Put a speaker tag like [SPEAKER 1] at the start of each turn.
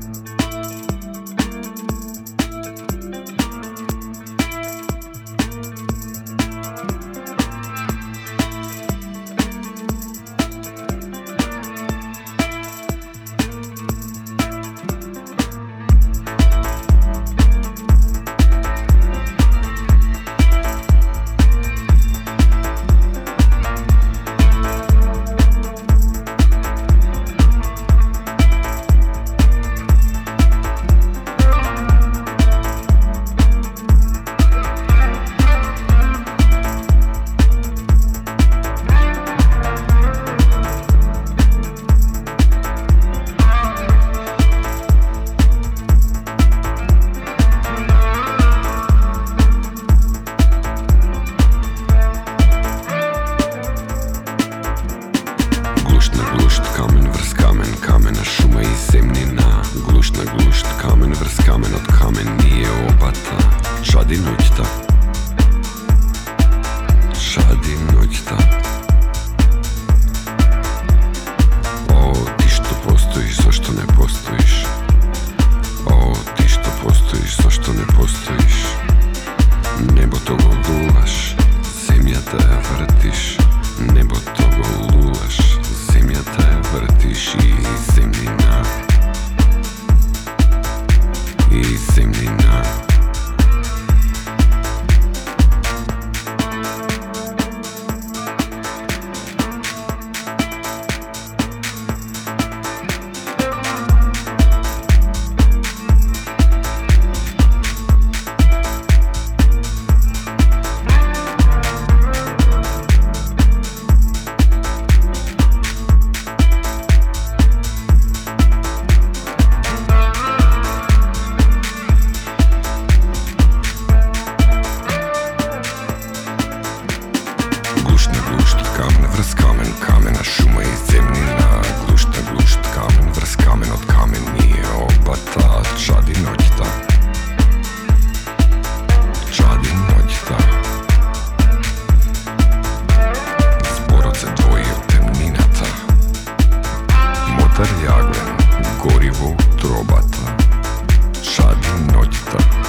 [SPEAKER 1] Kamen vrst kamen, kamena šuma i zemnina. Glušt na glušt, kamen vrst kamen, od kamen nije obata. Šadi noćta, šadi noćta. O, ti što postojiš, zašto ne postojiš? O, ti što postojiš, zašto ne postojiš? Nebo to golulaš, zemlja te vrtiš. Nebo to golulaš, zemlja te vrtiš i zemljina. I zemljina. Glušt na glušt, kamen vrst kamen, kamena šuma i zemljina. Glušt na glušt, kamen vrst kamen, od kamen nije obata. Čadi noćta, čadi noćta. Zborod se dvoji od temninata. Motor jagen, gorivo trobata. Čadi noćta.